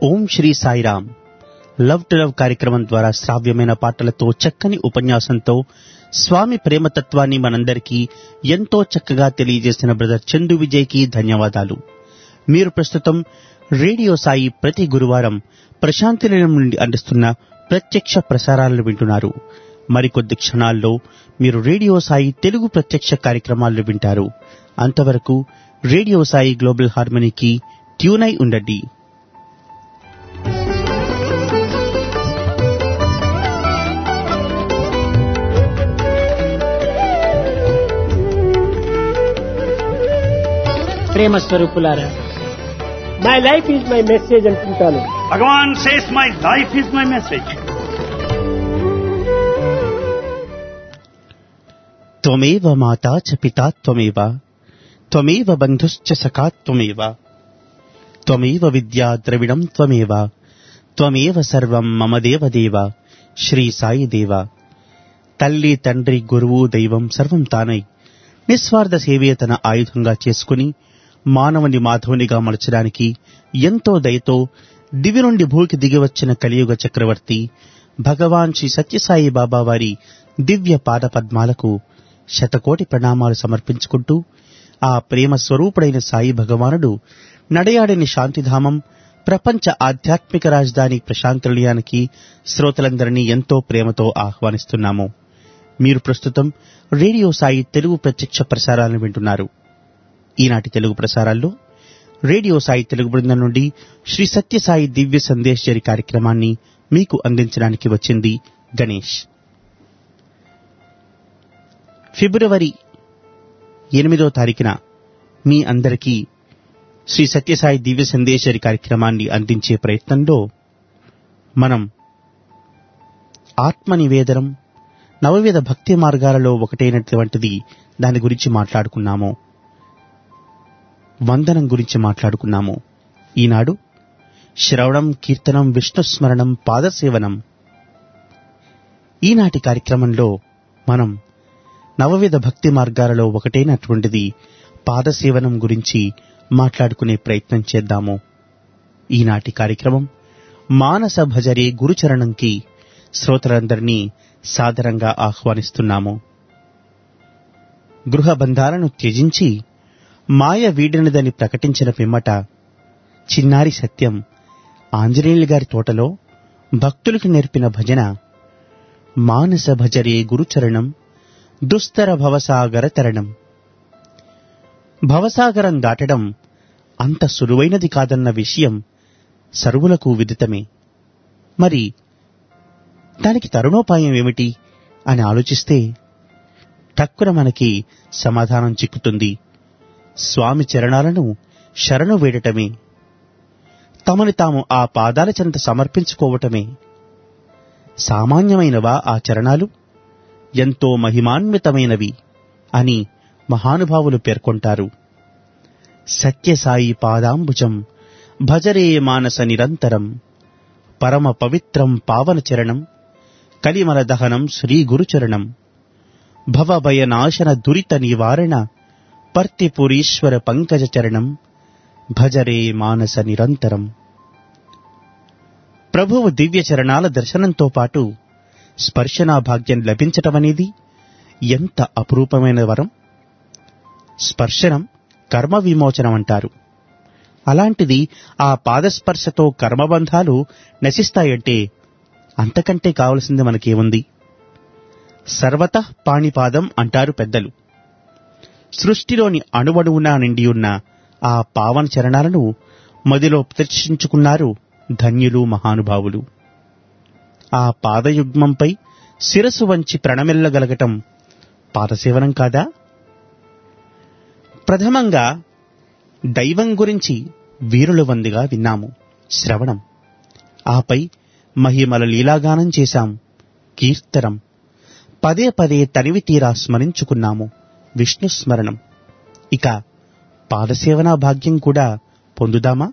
Om Shri Sairam. Love to love కార్యక్రమం ద్వారా శ్రావ్యమైన పాటలతో, చక్కని ఉపన్యాసంతో స్వామి ప్రేమతత్వాన్ని మనందరికీ ఎంతో చక్కగా తెలియజేసిన బ్రదర్ చందు విజయ్కి ధన్యవాదాలు. మీరు ప్రస్తుతం రేడియో సాయి ప్రతి గురువారం ప్రశాంతి నిలయం నుండి అందిస్తున్న ప్రత్యక్ష ప్రసారాలను వింటున్నారు. మరికొద్ది క్షణాల్లో మీరు రేడియో సాయి తెలుగు ప్రత్యక్ష కార్యక్రమాలను వింటారు. అంతవరకు రేడియో సాయి గ్లోబల్ హార్మనీకి ట్యూన్ అయి ఉండండి. ప్రేమ స్వరూపులారా, my life is my message అంటుంటాను. భగవాన్ says my life is my message. త్వమేవ మాతా చ పితా త్వమేవ, త్వమేవ బంధుశ్చ సఖా త్వమేవ, త్వమేవ విద్యా ద్రవిడం త్వమేవ, త్వమేవ సర్వం మమ దేవదేవ. శ్రీ సాయి దేవ. తల్లి, తండ్రి, గురువు, దైవం సర్వం తానై నిస్వార్థ సేవే తన ఆయుధంగా చేసుకుని మానవుని మాధవునిగా మలచడానికి ఎంతో దయతో దివి నుండి భూమికి దిగివచ్చిన కలియుగ చక్రవర్తి భగవాన్ శ్రీ సత్యసాయి బాబా వారి దివ్య పాద పద్మాలకు శతకోటి ప్రణామాలు సమర్పించుకుంటూ, ఆ ప్రేమ స్వరూపుడైన సాయి భగవానుడు నడయాడిని శాంతిధామం, ప్రపంచ ఆధ్యాత్మిక రాజధాని ప్రశాంతి నిలయానికి శ్రోతలందరినీ ఎంతో ప్రేమతో ఆహ్వానిస్తున్నాము. మీరు ప్రస్తుతం రేడియో సాయి తెలుగు ప్రత్యక్ష ప్రసారాలను వింటున్నారు. ఈనాటి తెలుగు ప్రసారాల్లో రేడియో సాయి తెలుగు బృందం నుండి శ్రీ సత్యసాయి దివ్య సందేశ్వరి కార్యక్రమాన్ని మీకు అందించడానికి వచ్చింది గణేష్. ఫిబ్రవరి 8వ తారీఖున మీ అందరికీ శ్రీ సత్యసాయి దివ్య సందేశ్వరి కార్యక్రమాన్ని అందించే ప్రయత్నంలో మనం ఆత్మ నివేదనం, నవవిధ భక్తి మార్గాలలో ఒకటైనటువంటిది దాని గురించి మాట్లాడుకున్నాము. వందనం గురించి మాట్లాడుకున్నాము. ఈనాడు శ్రవణం, కీర్తనం, విష్ణుస్మరణం, పాదసేవనం. ఈనాటి కార్యక్రమంలో మనం నవవిధ భక్తి మార్గాలలో ఒకటైనటువంటిది పాదసేవనం గురించి మాట్లాడుకునే ప్రయత్నం చేద్దాము. ఈనాటి కార్యక్రమం మానస భజరే గురుచరణంకి శ్రోతలందరినీ సాదరంగా ఆహ్వానిస్తున్నాము. గృహ బంధాలను త్యజించి మాయ వీడినదని ప్రకటించిన పిమ్మట చిన్నారి సత్యం ఆంజనేయులు గారి తోటలో భక్తులకు నేర్పిన భజన మానస భజరే గురుచరణం, దుస్తర భవసాగర తరణం. భవసాగరం దాటడం అంత సులువైనది కాదన్న విషయం సర్వులకు విదితమే. మరి దానికి తరుణోపాయం ఏమిటి అని ఆలోచిస్తే టక్కున మనకి సమాధానం చిక్కుతుంది. స్వామి చరణాలను శరణు వేడటమే, తమని తాము ఆ పాదాల చెంత సమర్పించుకోవటమే. సామాన్యమైనవా ఆ చరణాలు? ఎంతో మహిమాన్వితమైనవి అని మహానుభావులు పేర్కొంటారు. సత్యసాయి పాదాంబుజం భజరే మానస నిరంతరం, పరమ పవిత్రం పావన చరణం, కలిమల దహనం శ్రీ గురుచరణం, భవభయనాశన దురిత నివారణ, పర్తిపురీశ్వర పంకజ చరణం, భజరే మానస నిరంతరం. ప్రభువు దివ్య చరణాల దర్శనంతో పాటు స్పర్శనా భాగ్యం లభించటమనేది ఎంత అపురూపమైన వరం. స్పర్శనం కర్మ విమోచనం అంటారు. అలాంటిది ఆ పాదస్పర్శతో కర్మబంధాలు నశిస్తాయంటే అంతకంటే కావలసింది మనకేముంది? సర్వతః పాణిపాదం అంటారు పెద్దలు. సృష్టిలోని అణువణువునా నిండియున్న ఆ పావన చరణాలను మదిలో ప్రదర్శించుకున్నారు ధన్యులు, మహానుభావులు. ఆ పాదయుగ్మంపై శిరసు వంచి ప్రణమిల్లగలగటం పాదసేవనం కాదా? ప్రథమంగా దైవం గురించి వీరుల వందిగా విన్నాము, శ్రవణం. ఆపై మహిమల లీలాగానం చేశాం, కీర్తనం. పదే పదే తనివి తీరా స్మరించుకున్నాము, విష్ణుస్మరణం. ఇక పాదసేవనా భాగ్యం కూడా పొందుదామా?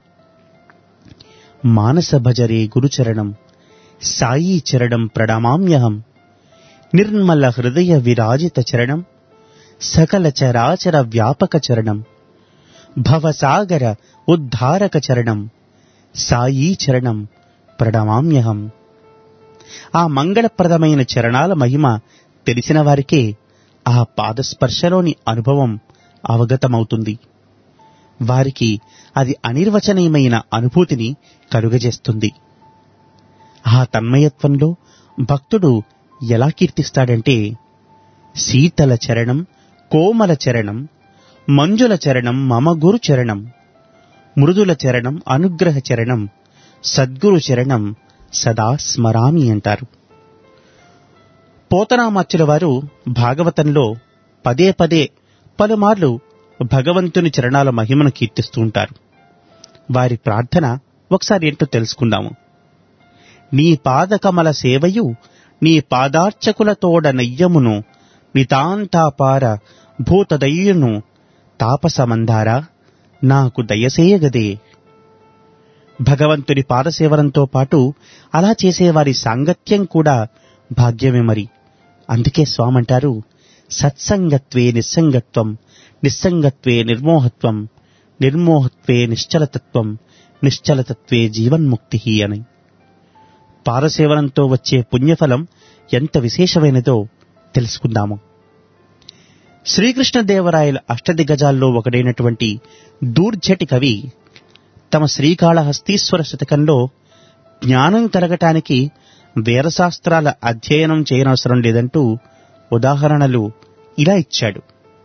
మానస భజరే గురుచరణం, సాయి చరణం ప్రణమామ్యహం, నిర్మల హృదయ విరాజిత చరణం, సకల చరాచర వ్యాపక చరణం, భవసాగర ఉద్ధారక చరణం, సాయీ చరణం ప్రణమామ్యహం. ఆ మంగళప్రదమైన చరణాల మహిమ తెలిసిన వారికే ఆ పాదస్పర్శలోని అనుభవం అవగతమవుతుంది. వారికి అది అనిర్వచనీయమైన అనుభూతిని కలుగజేస్తుంది. ఆ తన్మయత్వంలో భక్తుడు ఎలా కీర్తిస్తాడంటే, శీతల చరణం కోమల చరణం మంజుల చరణం మమ గురు చరణం, మృదుల చరణం అనుగ్రహ చరణం సద్గురు చరణం సదా స్మరామి అంటారు. పోతనామాచ్యుల వారు భాగవతంలో పదే పదే పలుమార్లు భగవంతుని చరణాల మహిమను కీర్తిస్తూ ఉంటారు. వారి ప్రార్థన ఒకసారి ఏంటో తెలుసుకుందాము. నీ పాదకమల సేవయు నీ పాదార్చకులతోడ నయ్యమును నితాంతాపార భూతదయ్యును తాపసమందారా నాకు దయసేయగదే. భగవంతుని పాదసేవనంతో పాటు అలా చేసేవారి సాంగత్యం కూడా భాగ్యమే మరి. అందుకే స్వామంటారు, సత్సంగత్వే నిస్సంగత్వం, నిస్సంగత్వే నిర్మోహత్వం, నిర్మోహత్వే నిశ్చలతత్వం, నిశ్చలతత్వే జీవన్ముక్తి అని. పాదసేవనంతో వచ్చే పుణ్యఫలం ఎంత విశేషమైనదో తెలుసుకుందాము. శ్రీకృష్ణదేవరాయల అష్టదిగ్గజాల్లో ఒకడైనటువంటి దూర్జటి కవి తమ శ్రీకాళహస్తీశ్వర శతకంలో జ్ఞానం కలగటానికి వేదశాస్త్రాల అధ్యయనం చేయనవసరం లేదంటూ ఉదాహరణలు ఇలా ఇచ్చాడు.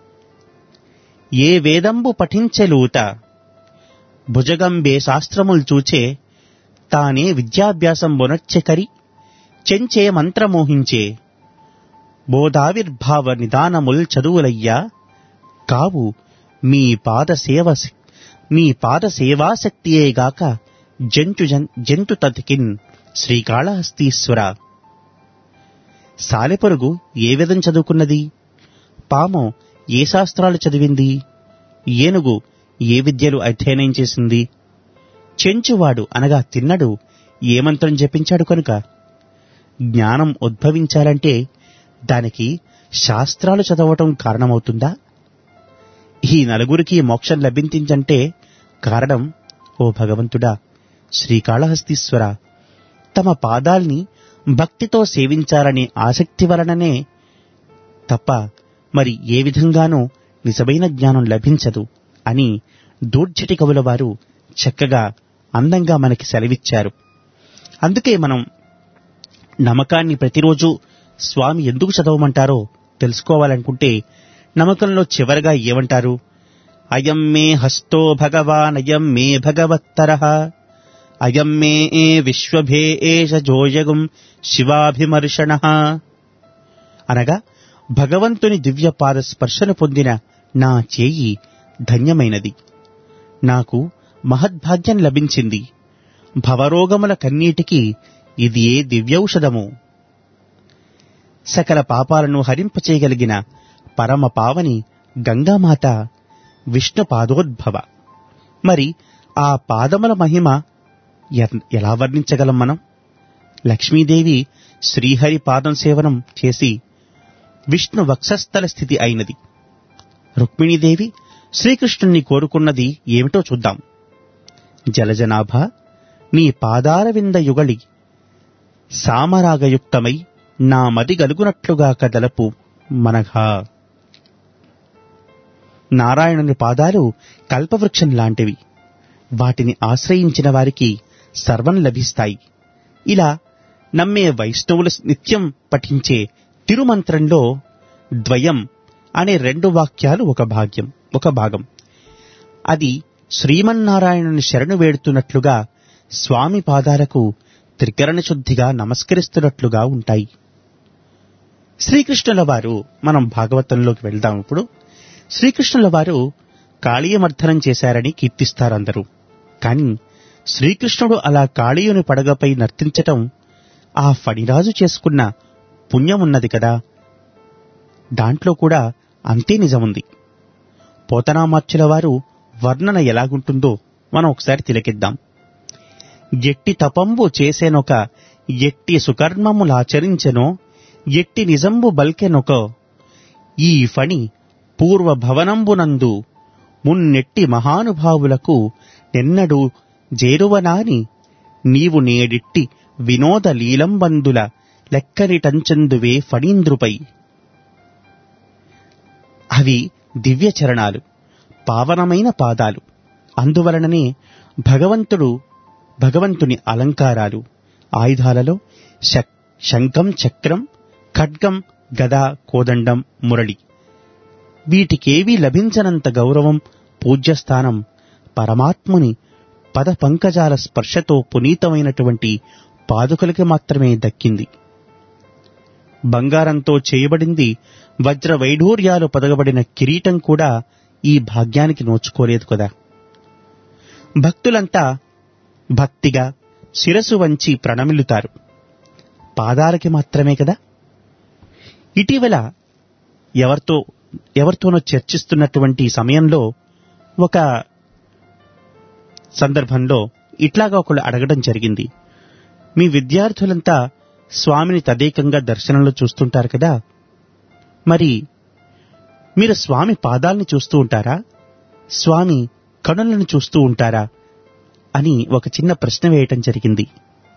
ఏ వేదంబు పఠించెలూత భుజగంబే శాస్త్రముల్ చూచే తానే విద్యాభ్యాసం బొనర్చెకరి చెంచే మంత్రమోహించే బోధావిర్భావ నిదానముల్ చదువులయ్యా కావు మీ పాద సేవాశక్తియేగాక జంతు తతికిన్ శ్రీకాళహస్తీశ్వర. సాలెపరుగు ఏ వేదం చదువుకున్నది? పాము ఏ శాస్త్రాలు చదివింది? ఏనుగు ఏ విద్యలు అధ్యయనం చేసింది? చెంచువాడు అనగా తిన్నడు ఏ మంత్రం జపించాడు కనుక? జ్ఞానం ఉద్భవించాలంటే దానికి శాస్త్రాలు చదవటం కారణమవుతుందా? ఈ నలుగురికి మోక్షం లభించిందంటే కారణం, ఓ భగవంతుడా, శ్రీకాళహస్తీశ్వర, తమ పాదాల్ని భక్తితో సేవించాలనే ఆసక్తి వలననే తప్ప మరి ఏ విధంగానూ నిజమైన జ్ఞానం లభించదు అని దూర్జటి కవుల వారు చక్కగా అందంగా మనకి సెలవిచ్చారు. అందుకే మనం నమకాన్ని ప్రతిరోజు స్వామి ఎందుకు చదవమంటారో తెలుసుకోవాలనుకుంటే నమకంలో చివరగా ఏమంటారు? అయం మే హస్తో భగవాన్ అయం మే భగవత్తరః అయం మే విశ్వభే ఏష జోయగుం శివాభిమర్షణః అనగా భగవంతుని దివ్య పాద స్పర్శను పొందిన నా చేయి ధన్యమైనది, నాకు మహద్భాగ్యం లభించింది, భవరోగముల కన్నీటికి ఇది ఏ దివ్యౌషధము. సకల పాపాలను హరింపచేయగలిగిన పరమ పావని గంగామాత విష్ణు పాదోద్భవ. మరి ఆ పాదముల మహిమ ఎలా వర్ణించగలం మనం? లక్ష్మీదేవి శ్రీహరి పాదం సేవనం చేసి విష్ణు వక్షస్థల స్థితి అయినది. రుక్మిణీదేవి శ్రీకృష్ణుణ్ణి కోరుకున్నది ఏమిటో చూద్దాం. జలజనాభ నీ పాదార వింద యుగళి సామరాగయుక్తమై నా మది గలుగునట్లుగా కదలపు మనఘా. నారాయణుని పాదాలు కల్పవృక్షం లాంటివి, వాటిని ఆశ్రయించిన వారికి సర్వం లభిస్తాయి. ఇలా నమ్మే వైష్ణవులు నిత్యం పఠించే తిరుమంత్రంలో ద్వయం అనే 2 వాక్యాలు ఒక భాగం. అది శ్రీమన్నారాయణుని శరణు వేడుతున్నట్లుగా స్వామి పాదాలకు త్రికరణ శుద్ధిగా నమస్కరిస్తున్నట్లుగా ఉంటాయి. శ్రీకృష్ణుల వారు, మనం భాగవతంలోకి వెళ్దాం ఇప్పుడు. శ్రీకృష్ణుల వారు కాళీయమర్ధనం చేశారని కీర్తిస్తారందరూ. కాని శ్రీకృష్ణుడు అలా కాళీయుని పడగపై నర్తించటం ఆ ఫణిరాజు చేసుకున్న పుణ్యమున్నది కదా, దాంట్లో కూడా అంతే నిజముంది. పోతనామాచ్యుల వారు వర్ణన ఎలాగుంటుందో మనం ఒకసారి తిలకిద్దాం. ఎట్టి తపంబు చేసేనొక ఎట్టి సుకర్మములాచరించెనో ఎట్టి నిజంబు బల్కెనొక ఈ ఫణి పూర్వ భవనంబునందు మున్నెట్టి మహానుభావులకు నిన్నడు జేరువనాని నీవు నేడిట్టి వినోద లీలంబందుల లెక్కనిటంచందువే ఫణీంద్రుపై. అవి దివ్య చరణాలు, పావనమైన పాదాలు. అందువలననే భగవంతుని అలంకారాలు, ఆయుధాలలో శంఖం, చక్రం, ఖడ్గం, గద, కోదండం, మురళి, వీటికేవీ లభించనంత గౌరవం, పూజ్యస్థానం పరమాత్ముని పద పంకజాల స్పర్శతో పునీతమైనటువంటి పాదుకలకి మాత్రమే దక్కింది. బంగారంతో చేయబడింది, వజ్ర వైఢూర్యాలు పొదగబడిన కిరీటం కూడా ఈ భాగ్యానికి నోచుకోలేదు కదా. భక్తులంతా భక్తిగా శిరసు వంచి ప్రణమిల్లుతారు, పాదాలకి మాత్రమే కదా. ఇటీవల ఎవరితోనో చర్చిస్తున్నటువంటి సమయంలో ఒక సందర్భంలో ఇట్లాగా ఒకళ్ళు అడగడం జరిగింది, మీ విద్యార్థులంతా స్వామిని తదేకంగా దర్శనంలో చూస్తుంటారు కదా, మరి మీరు స్వామి పాదాలని చూస్తూ ఉంటారా, స్వామి కనులను చూస్తూ ఉంటారా అని ఒక చిన్న ప్రశ్న వేయటం జరిగింది.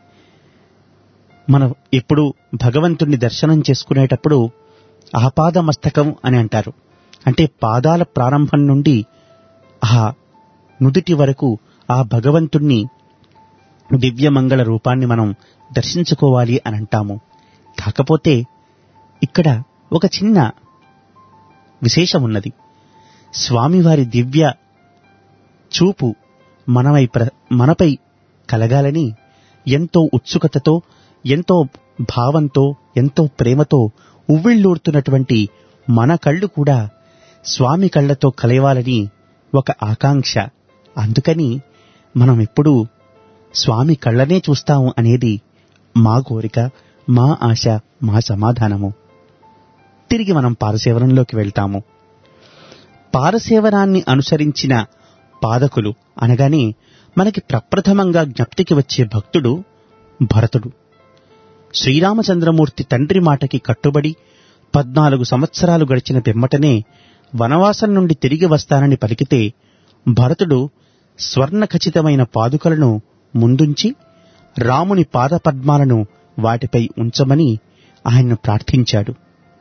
మనం ఎప్పుడు భగవంతుణ్ణి దర్శనం చేసుకునేటప్పుడు ఆపాదమస్తకం అని అంటారు. అంటే పాదాల ప్రారంభం నుండి ఆ నుదిటి వరకు ఆ భగవంతుణ్ణి దివ్యమంగళ రూపాన్ని మనం దర్శించుకోవాలి అని అంటాము. కాకపోతే ఇక్కడ ఒక చిన్న విశేషం ఉన్నది. స్వామివారి దివ్య చూపు మనపై కలగాలని ఎంతో ఉత్సుకతతో, ఎంతో భావంతో, ఎంతో ప్రేమతో ఉవ్విళ్ళూరుతున్నటువంటి మన కళ్ళు కూడా స్వామి కళ్ళతో కలవాలని ఒక ఆకాంక్ష. అందుకని మనం ఎప్పుడూ స్వామి కళ్ళనే చూస్తాము అనేది మా కోరిక, మా ఆశ, మా సమాధానము. తిరిగి మనం పాదసేవనంలోకి వెళ్తాము. పాదసేవనాన్ని అనుసరించిన పాదకులు అనగానే మనకి ప్రప్రథమంగా జ్ఞప్తికి వచ్చే భక్తుడు భరతుడు. శ్రీరామచంద్రమూర్తి తండ్రి మాటకి కట్టుబడి 14 సంవత్సరాలు గడిచిన పిమ్మటనే వనవాసం నుండి తిరిగి వస్తానని పలికితే భరతుడు స్వర్ణ ఖచ్చితమైన పాదుకలను ముందుంచి రాముని పాదపద్మాలను వాటిపై ఉంచమని ఆయన్ను ప్రార్థించాడు.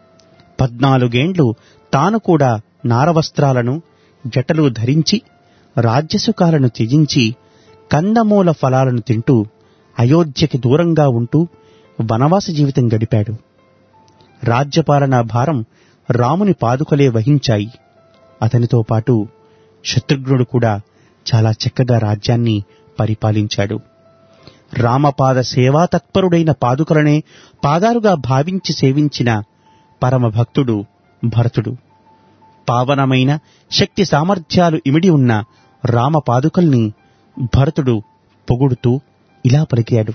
14 ఏండ్లు తాను కూడా నారవస్త్రాలను, జటలు ధరించి రాజ్యసుఖాలను త్యజించి కందమూల ఫలాలను తింటూ అయోధ్యకి దూరంగా ఉంటూ వనవాస జీవితం గడిపాడు. రాజ్యపాలనా భారం రాముని పాదుకలే వహించాయి. అతనితో పాటు శత్రుఘ్నుడు కూడా చాలా చక్కగా రాజ్యాన్ని పరిపాలించాడు. రామపాద సేవా తత్పరుడైన పాదుకలనే పాదాలుగా భావించి సేవించిన పరమభక్తుడు భరతుడు. పావనమైన శక్తి సామర్థ్యాలు ఇమిడి ఉన్న రామపాదుకల్ని భరతుడు పొగుడుతూ ఇలా పలికాడు,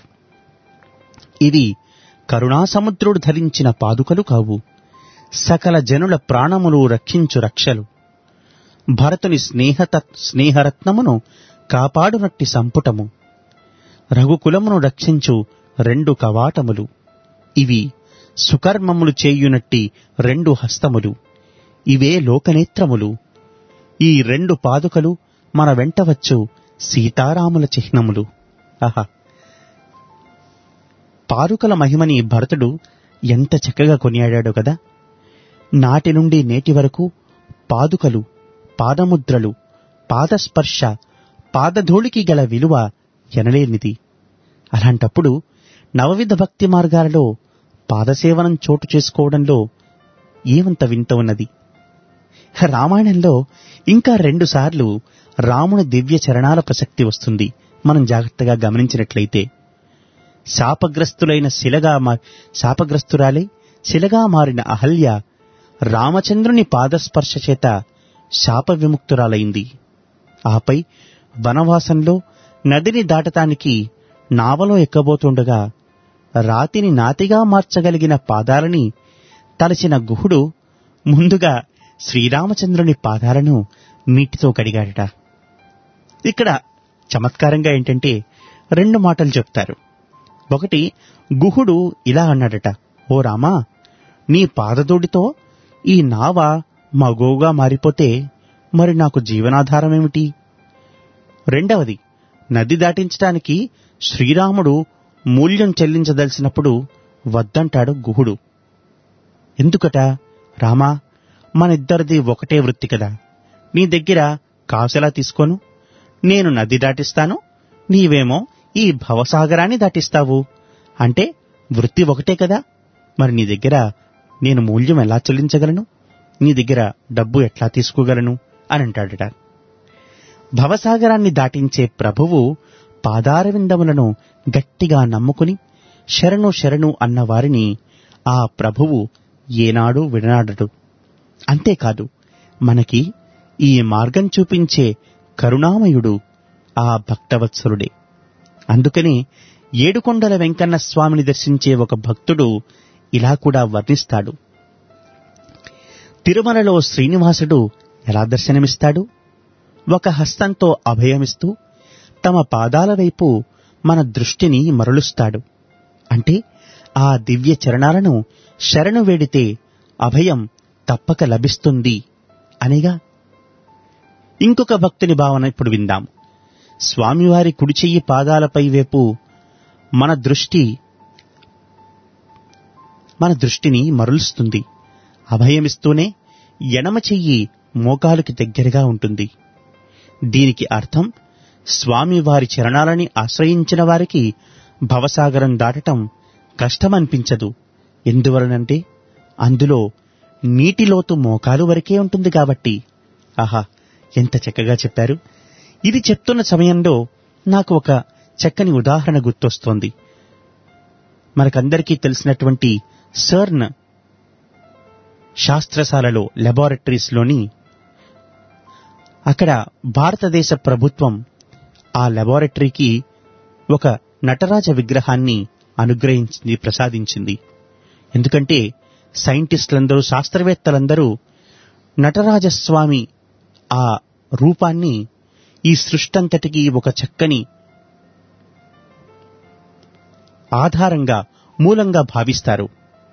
ఇది కరుణాసముద్రుడు ధరించిన పాదుకలు కావు, సకల జనుల ప్రాణములు రక్షించు రక్షలు, భరతుని స్నేహరత్నమును కాపాడునట్టి సంపుటము, రఘుకులమును రక్షించు 2 కవాటములు, ఇవి సుకర్మములు చేయునట్టి 2 హస్తములు, ఇవే లోకనేత్రములు, ఈ 2 పాదుకలు మన వెంటవచ్చు సీతారాముల చిహ్నములు. ఆహా! పాదుకల మహిమని భరతుడు ఎంత చక్కగా కొనియాడాడో కదా. నాటి నుండి నేటి వరకు పాదుకలు, పాదముద్రలు, పాదస్పర్శ, పాదధూళికి గల విలువ ఎనలేనిది. అలాంటప్పుడు నవవిధ భక్తి మార్గాలలో పాదసేవనం చోటు చేసుకోవడంలో ఏమంత వింత ఉన్నది. రామాయణంలో ఇంకా 2 సార్లు రాముని దివ్య చరణాల ప్రసక్తి వస్తుంది. మనం జాగ్రత్తగా గమనించినట్లయితే శాపగ్రస్తురాలై శిలగా మారిన అహల్య రామచంద్రుని పాదస్పర్శ చేత శాప విముక్తురాలైంది. ఆపై వనవాసంలో నదిని దాటటానికి నావలో ఎక్కబోతుండగా రాతిని నాతిగా మార్చగలిగిన పాదాలని తలచిన గుహుడు ముందుగా శ్రీరామచంద్రుని పాదాలను నీటితో కడిగాడట. ఇక్కడ చమత్కారంగా ఏంటంటే 2 మాటలు చెప్తారు. ఒకటి, గుహుడు ఇలా అన్నాడట, ఓ రామా, నీ పాదధూళితో ఈ నావ మగోగా మారిపోతే మరి నాకు జీవనాధారమేమిటి? రెండవది, నది దాటించటానికి శ్రీరాముడు మూల్యం చెల్లించదలిసినప్పుడు వద్దంటాడు గుహుడు. ఎందుకట? రామా, మనిద్దరిది ఒకటే వృత్తి కదా, నీ దగ్గర కాసెలా తీసుకోను? నేను నది దాటిస్తాను, నీవేమో ఈ భవసాగరాన్ని దాటిస్తావు. అంటే వృత్తి ఒకటే కదా, మరి నీ దగ్గర నేను మూల్యం ఎలా చెల్లించగలను? నీ దగ్గర డబ్బు ఎట్లా తీసుకోగలను అని అంటాడట. భవసాగరాన్ని దాటించే ప్రభువు పాదారవిందములను గట్టిగా నమ్ముకుని శరణు శరణు అన్న వారిని ఆ ప్రభువు ఏనాడూ విడనాడడు. అంతేకాదు, మనకి ఈ మార్గం చూపించే కరుణామయుడు ఆ భక్తవత్సలుడే. అందుకని ఏడుకొండల వెంకన్న స్వామిని దర్శించే ఒక భక్తుడు ఇలా కూడా వర్ణిస్తాడు. తిరుమలలో శ్రీనివాసుడు ఎలా దర్శనమిస్తాడు? ఒక హస్తంతో అభయమిస్తూ తమ పాదాల వైపు మన దృష్టిని మరలుస్తాడు. అంటే ఆ దివ్య చరణాలను శరణు వేడితే అభయం తప్పక లభిస్తుంది అనేగా. ఇంకొక భక్తుని భావన ఇప్పుడు విందాం. స్వామివారి కుడి చెయ్యి పాదాలపై వైపు మన దృష్టిని మరలుస్తుంది. అభయమిస్తూనే ఎడమ చెయ్యి మోకాలుకి దగ్గరగా ఉంటుంది. దీనికి అర్థం, స్వామివారి చరణాలని ఆశ్రయించిన వారికి భవసాగరం దాటటం కష్టమనిపించదు. ఎందువలనంటే అందులో నీటిలోతు మోకాలు వరకే ఉంటుంది కాబట్టి. ఆహా, ఎంత చక్కగా చెప్పారు. ఇది చెప్తున్న సమయంలో నాకు ఒక చక్కని ఉదాహరణ గుర్తొస్తోంది. మనకందరికీ తెలిసినటువంటి సర్న్ శాస్త్రశాలలో, లాబొరేటరీస్లోని అక్కడ భారతదేశ ప్రభుత్వం ఆ లాబొరేటరీకి ఒక నటరాజ విగ్రహాన్ని అనుగ్రహించింది, ప్రసాదించింది. ఎందుకంటే సైంటిస్టులందరూ, శాస్త్రవేత్తలందరూ నటరాజస్వామి ఆ రూపాన్ని ఈ సృష్టంతటికి ఒక చక్కని ఆధారంగా, మూలంగా భావిస్తారు.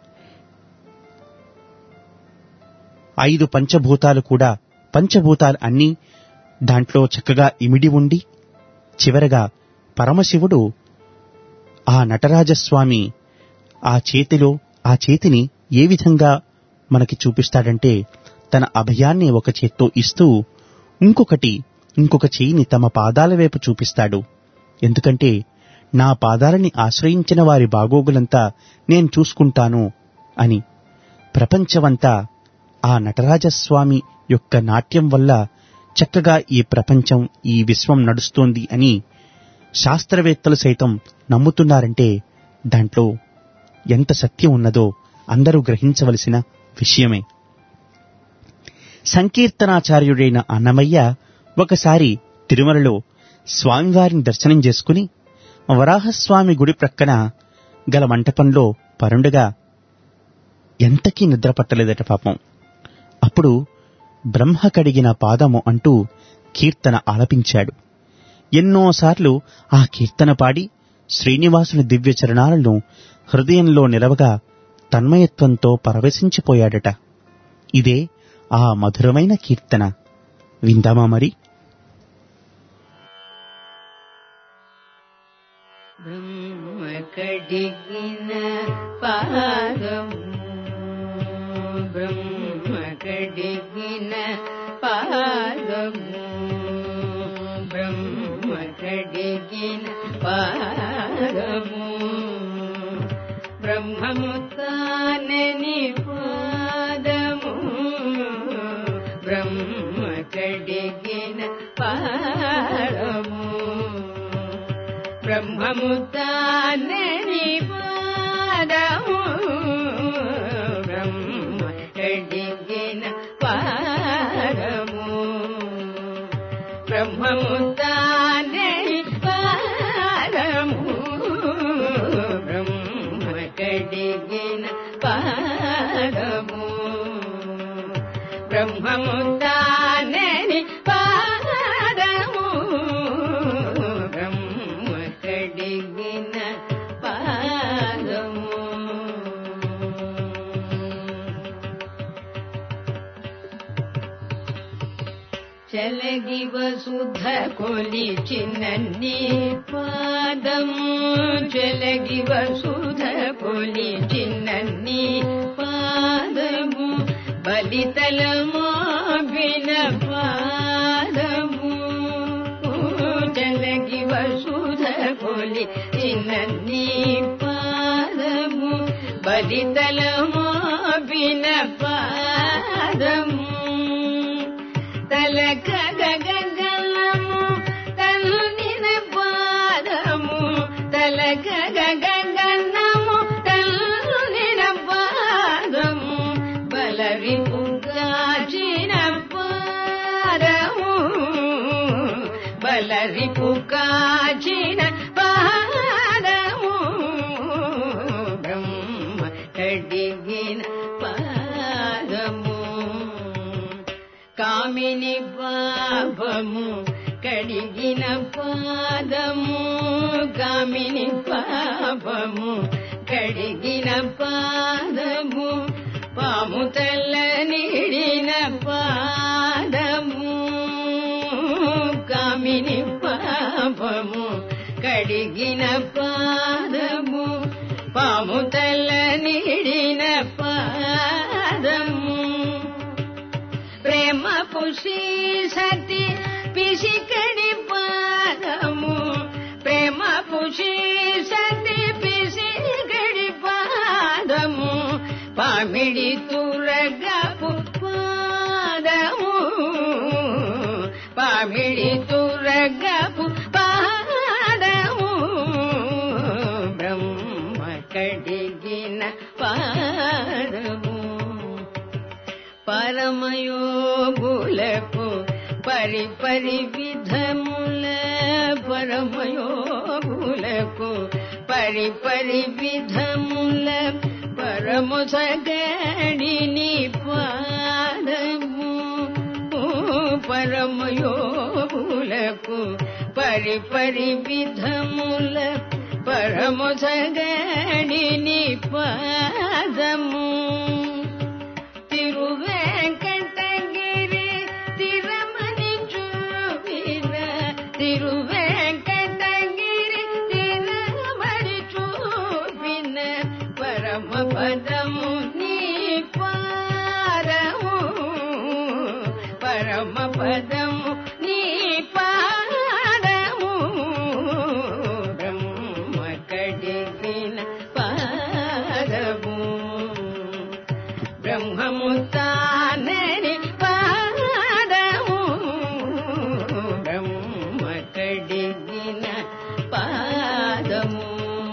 5 పంచభూతాలు కూడా, పంచభూతాలు అన్నీ దాంట్లో చక్కగా ఇమిడి ఉండి, చివరగా పరమశివుడు ఆ నటరాజస్వామి ఆ చేతిని ఏ విధంగా మనకి చూపిస్తాడంటే, తన అభయాన్ని ఒక చేత్తో ఇస్తూ ఇంకొక చేయిని తమ పాదాల వైపు చూపిస్తాడు. ఎందుకంటే నా పాదాలని ఆశ్రయించిన వారి బాగోగులంతా నేను చూసుకుంటాను అని. ప్రపంచమంతా ఆ నటరాజస్వామి యొక్క నాట్యం వల్ల చక్కగా ఈ ప్రపంచం, ఈ విశ్వం నడుస్తోంది అని శాస్త్రవేత్తలు సైతం నమ్ముతున్నారంటే దాంట్లో ఎంత సత్యం ఉన్నదో అందరూ గ్రహించవలసిన విషయమే. సంకీర్తనాచార్యుడైన అన్నమయ్య ఒకసారి తిరుమలలో స్వామివారిని దర్శనం చేసుకుని వరాహస్వామి గుడి ప్రక్కన గల మంటపంలో పరుండగా ఎంతకీ నిద్రపట్టలేదట పాపం. అప్పుడు బ్రహ్మ కడిగిన పాదము అంటూ కీర్తన ఆలపించాడు. ఎన్నోసార్లు ఆ కీర్తన పాడి శ్రీనివాసుని దివ్య చరణాలను హృదయంలో నిలవగా తన్మయత్వంతో పరవశించిపోయాడట. ఇదే ఆ మధురమైన కీర్తన. విందామా మరి? బ్రహ్మ కడిగిన పాదము, బ్రహ్మ కడిగిన పాదము, బ్రహ్మ కడిగిన పాదము, బ్రహ్మము తానని పాదము, బ్రహ్మ కడిగిన పాదము, బ్రహ్మము తానని పాదము, బ్రహ్మ కడిగిన పాదము, బ్రహ్మము తానని పాదము, బ్రహ్మ కడిగిన పాదము, బ్రహ్మము తానని పాదము, బ్రహ్మ కడిగిన పాదము. చెలగి వసుధ కొలిచిన నీ పాదము చెలగి వసుధ కొలిచిన నీ పాదము బలితలమో విన పాదము చెలగి వసుధ కొలిచిన నీ పాదము బలితలమో విన పాదము తలక గగనము తల్లిన పాదము తలక గగనము తల్లిన పాదము బలరి పుగాచిన పాదము బలరి పుగాచిన పాదము బ్రహ్మ కడిగిన పాదము కామిని పాపము కడిగిన పాదము కామిని పాపము కడిగిన పాదము పాము తల్ల నిడిన పాదము కామిని పాపము కడిగిన పాదము పాము తల్ల నిడిన పాదము ప్రేమ పుషి సతి పిసికడి పాదము ప్రేమ పుషి సతి పిసికడి పాదము పామిడి తురగపు పాదము పామిడి తురగపు పాదము బ్రహ్మ కడిగిన పాదము పరమయోగులకు పరిపరి విధముల పరమయోగులకు పరిపరి విధముల పరము సగడిని పాదము పరమయోగులకు పరిపరి విధముల పరము సగడిని పాదము తిరువేంకటగిరి తిరమని చూపిన తిరువేంకటగిరి తిరమని చూపిన పరమ పదము నీ పారము పరమ పదము నీ పారము బ్రహ్మ కడిగిన పారము బ్రహ్మము తానని పాదము బ్రహ్మ కడిగిన పాదము.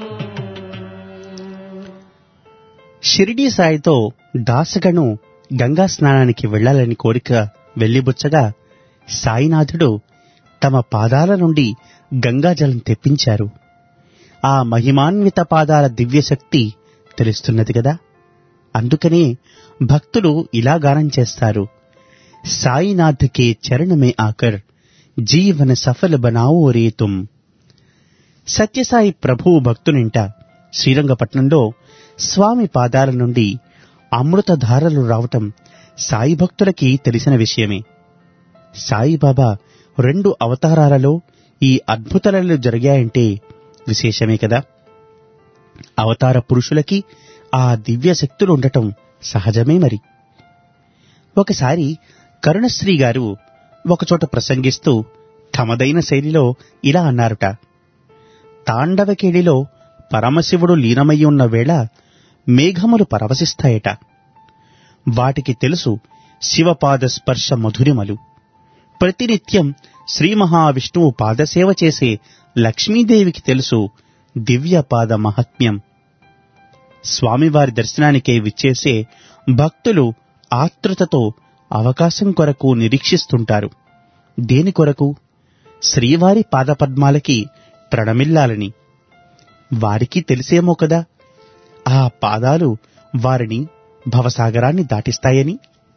షిరిడీ సాయితో దాసగను గంగా స్నానానికి వెళ్లాలని కోరిక వెళ్లిబుచ్చగా సాయినాథుడు తమ పాదాల నుండి గంగాజలం తెప్పించారు. ఆ మహిమాన్విత పాదాల దివ్యశక్తి తెలుస్తున్నది కదా. అందుకనే భక్తులు ఇలా గానం చేస్తారు, సాయినాథ్ కే చరణ మే ఆకర్ జీవన సఫల బనావో రే తుమ్. సత్యసాయి ప్రభువు భక్తునింట శ్రీరంగపట్నంలో స్వామి పాదాల నుండి అమృతధారలు రావటం సాయి భక్తులకి తెలిసిన విషయమే. సాయిబాబా 2 అవతారాలలో ఈ అద్భుతాలు జరిగాయంటే విశేషమే కదా. అవతార పురుషులకి ఆ దివ్య శక్తులు ఉండటం సహజమే. మరి ఒకసారి కరుణశ్రీ గారు ఒకచోట ప్రసంగిస్తూ తమదైన శైలిలో ఇలా అన్నారుట, తాండవకేడిలో పరమశివుడు లీనమయ్యి ఉన్న వేళ మేఘములు పరవశిస్తాయట. వాటికి తెలుసు శివపాద స్పర్శ మధురిమలు. ప్రతినిత్యం శ్రీ మహావిష్ణువు పాదసేవ చేసే లక్ష్మీదేవికి తెలుసు దివ్యపాద మహాత్మ్యం. స్వామివారి దర్శనానికే విచ్చేసే భక్తులు ఆతృతతో అవకాశం కొరకు నిరీక్షిస్తుంటారు. దేని కొరకు? శ్రీవారి పాదపద్మాలకి ప్రణమిల్లాలని. వారికి తెలిసేమో కదా ఆ పాదాలు వారిని భవసాగరాన్ని దాటిస్తాయని.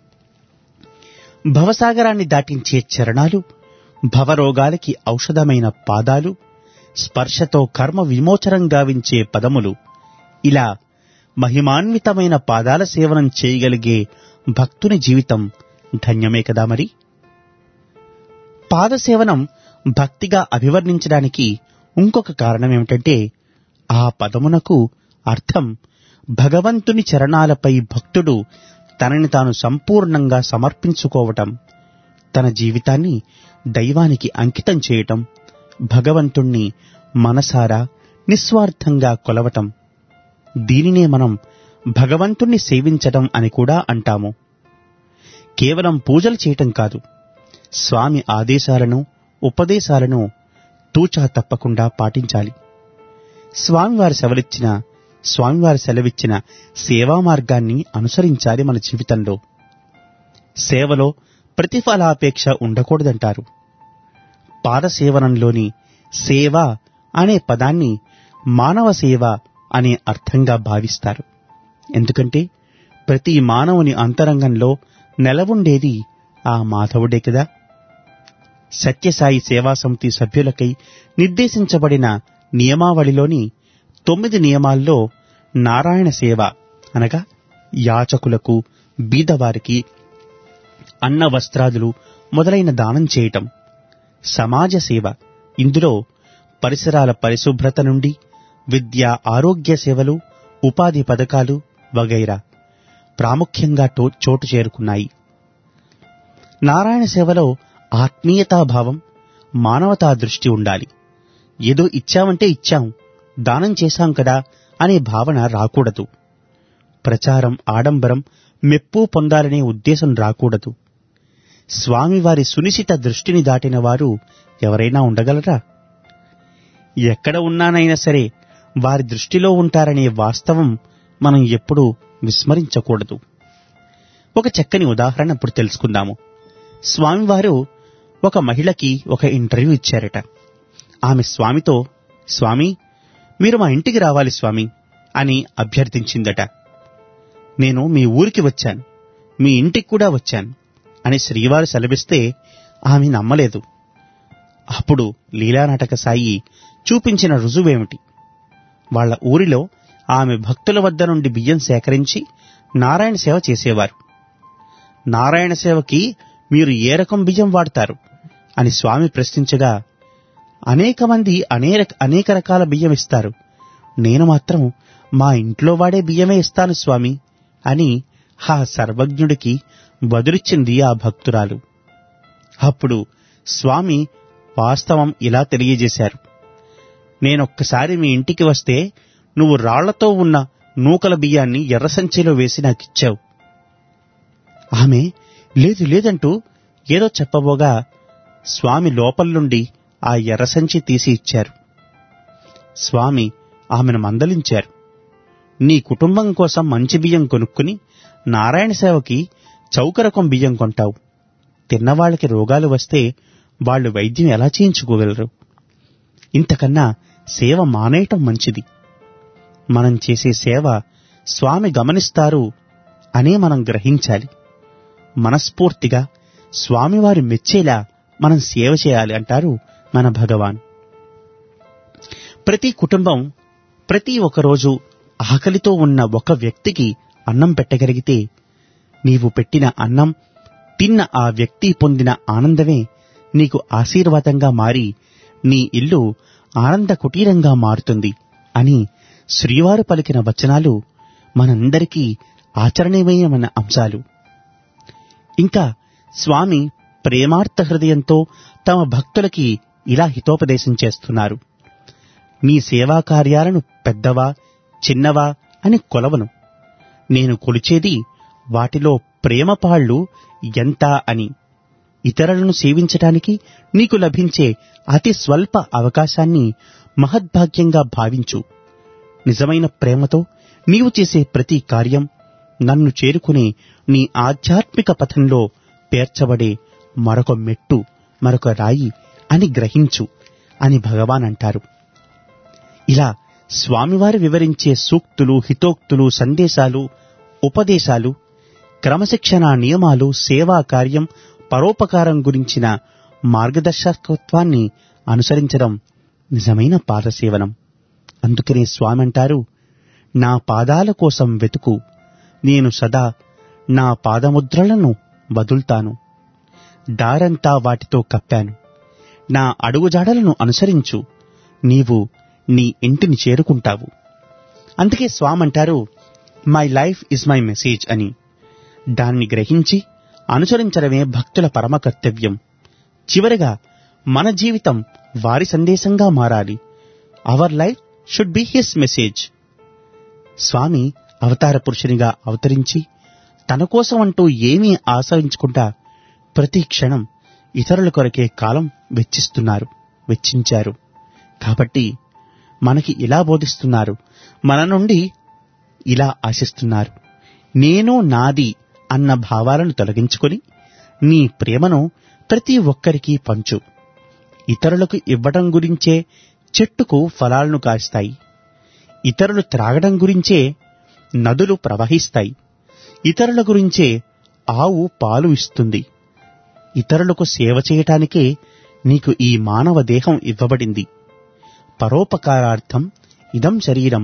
భవసాగరాన్ని దాటించే చరణాలు, భవరోగాలకి ఔషధమైన పాదాలు, స్పర్శతో కర్మ విమోచనం గావించే పదములు, ఇలా మహిమాన్వితమైన పాదాల సేవనం చేయగలిగే భక్తుని జీవితం ధన్యమే కదా. మరి పాదసేవనం భక్తిగా అభివర్ణించడానికి ఇంకొక కారణం ఏమిటంటే ఆ పదమునకు అర్థం భగవంతుని చరణాలపై భక్తుడు తనని తాను సంపూర్ణంగా సమర్పించుకోవటం, తన జీవితాన్ని దైవానికి అంకితం చేయటం, భగవంతుణ్ణి మనసారా నిస్వార్థంగా కొలవటం. దీనినే మనం భగవంతుణ్ణి సేవించటం అని కూడా అంటాము. కేవలం పూజలు చేయటం కాదు, స్వామి ఆదేశాలను ఉపదేశాలను తూచా తప్పకుండా పాటించాలి. స్వామివారి సెలవిచ్చిన సేవా మార్గాన్ని అనుసరించాలి. మన జీవితంలో సేవలో ప్రతిఫలాపేక్ష ఉండకూడదంటారు. పాదసేవనంలోని సేవ అనే పదాన్ని మానవ సేవ అనే అర్థంగా భావిస్తారు. ఎందుకంటే ప్రతి మానవుని అంతరంగంలో నెలవుండేది ఆ మాధవుడే కదా. సత్యసాయి సేవా సమితి సభ్యులకై నిర్దేశించబడిన నియమావళిలోని 9 నియమాల్లో నారాయణ సేవ అనగా యాచకులకు, బీదవారికి అన్న వస్త్రాదులు మొదలైన దానం చేయటం, సమాజ సేవ, ఇందులో పరిసరాల పరిశుభ్రత నుండి విద్య, ఆరోగ్య సేవలు, ఉపాధి పథకాలు వగైరా ప్రాముఖ్యంగా చోటు చేరుకున్నాయి. నారాయణ సేవలో ఆత్మీయతాభావం, మానవతా దృష్టి ఉండాలి. ఏదో ఇచ్చామంటే ఇచ్చాం, దానం చేశాం కదా అనే భావన రాకూడదు. ప్రచారం, ఆడంబరం, మెప్పు పొందాలనే ఉద్దేశం రాకూడదు. స్వామివారి సునిశిత దృష్టిని దాటిన వారు ఎవరైనా ఉండగలరా? ఎక్కడ ఉన్నానైనా సరే వారి దృష్టిలో ఉంటారనే వాస్తవం మనం ఎప్పుడూ విస్మరించకూడదు. ఒక చక్కని ఉదాహరణ ఇప్పుడు తెలుసుకుందాము. స్వామివారు ఒక మహిళకి ఒక ఇంటర్వ్యూ ఇచ్చారట. ఆమె స్వామితో, స్వామి, మీరు మా ఇంటికి రావాలి స్వామి అని అభ్యర్థించిందట. నేను మీ ఊరికి వచ్చాను, మీ ఇంటికి కూడా వచ్చాను అని శ్రీవారు సెలవిస్తే ఆమె నమ్మలేదు. అప్పుడు లీలానాటక సాయి చూపించిన రుజువేమిటి? వాళ్ల ఊరిలో ఆమె భక్తుల వద్ద నుండి బియ్యం సేకరించి నారాయణ సేవ చేసేవారు. నారాయణ సేవకి మీరు ఏ రకం బియ్యం వాడతారు అని స్వామి ప్రశ్నించగా, అనేక మంది అనేక రకాల బియ్యం ఇస్తారు, నేను మాత్రం మా ఇంట్లో వాడే బియ్యమే ఇస్తాను స్వామి అని ఆ సర్వజ్ఞుడికి బదులిచ్చింది ఆ భక్తురాలు. అప్పుడు స్వామి వాస్తవం ఇలా తెలియజేశారు. నేనొక్కసారి మీ ఇంటికి వస్తే నువ్వు రాళ్లతో ఉన్న నూకల బియ్యాన్ని ఎర్రసంచిలో వేసి నాకిచ్చావు. ఆమె లేదు లేదంటూ ఏదో చెప్పబోగా స్వామి లోపల నుండి ఆ ఎర్రసంచి తీసి ఇచ్చారు. స్వామి ఆమెను మందలించారు. నీ కుటుంబం కోసం మంచి బియ్యం కొనుక్కుని నారాయణ సేవకి చౌకరకం బియ్యం కొంటావు. తిన్నవాళ్లకి రోగాలు వస్తే వాళ్లు వైద్యం ఎలా చేయించుకోగలరు? ఇంతకన్నా సేవ మానేయటం మంచిది. మనం చేసే సేవ స్వామి గమనిస్తారు అనే మనం గ్రహించాలి. మనస్ఫూర్తిగా స్వామివారి మెచ్చేలా మనం సేవ చేయాలి అంటారు మన భగవాన్. ప్రతి కుటుంబం ప్రతి ఒక్కరోజు ఆకలితో ఉన్న ఒక వ్యక్తికి అన్నం పెట్టగలిగితే, నీవు పెట్టిన అన్నం తిన్న ఆ వ్యక్తి పొందిన ఆనందమే నీకు ఆశీర్వాదంగా మారి నీ ఇల్లు ఆనంద కుటీరంగా మారుతుంది అని శ్రీవారు పలికిన వచనాలు మనందరికీ ఆచరణీయమైన అంశాలు. ఇంకా స్వామి ప్రేమార్థ హృదయంతో తమ భక్తులకి ఇలా హితోపదేశం చేస్తున్నారు. నీ సేవా కార్యాలను పెద్దవా చిన్నవా అని కొలవను. నేను కొలిచేది వాటిలో ప్రేమపాళ్లు ఎంత అని. ఇతరులను సేవించటానికి నీకు లభించే అతి స్వల్ప అవకాశాన్ని మహద్భాగ్యంగా భావించు. నిజమైన ప్రేమతో నీవు చేసే ప్రతి కార్యం నన్ను చేరుకునే నీ ఆధ్యాత్మిక పథంలో పేర్చబడే మరొక మెట్టు, మరొక రాయి అని గ్రహించు అని భగవాన్ అంటారు. ఇలా స్వామివారు వివరించే సూక్తులు, హితోక్తులు, సందేశాలు, ఉపదేశాలు, క్రమశిక్షణా నియమాలు, సేవా కార్యం, పరోపకారం గురించిన మార్గదర్శకత్వాన్ని అనుసరించడం నిజమైన పాదసేవనం. అందుకనే స్వామి అంటారు, నా పాదాల కోసం వెతుకు, నేను సదా నా పాదముద్రలను వదులుతాను. దారంతా వాటితో కప్పాను. నా అడుగుజాడలను అనుసరించు, నీవు నీ ఇంటిని చేరుకుంటావు. అందుకే స్వామంటారు, my life is my message అని. దాన్ని గ్రహించి అనుసరించడమే భక్తుల పరమ కర్తవ్యం. చివరిగా మన జీవితం వారి సందేశంగా మారాలి. Our life should be his message. స్వామి అవతార పురుషునిగా అవతరించి తన కోసం అంటూ ఏమీ ఆశించకుండా ప్రతి క్షణం ఇతరుల కొరకే కాలం వెచ్చించారు. కాబట్టి మనకి ఇలా బోధిస్తున్నారు, మన నుండి ఇలా ఆశిస్తున్నారు. నేను నాది అన్న భావాలను తొలగించుకొని నీ ప్రేమను ప్రతి ఒక్కరికి పంచు. ఇతరులకు ఇవ్వడం గురించే చెట్టుకు ఫలాలను కాస్తాయి. ఇతరులు త్రాగడం గురించే నదులు ప్రవహిస్తాయి. ఇతరుల గురించే ఆవు పాలు ఇస్తుంది. ఇతరులకు సేవ చేయటానికే నీకు ఈ మానవ దేహం ఇవ్వబడింది. పరోపకారార్థం ఇదం శరీరం.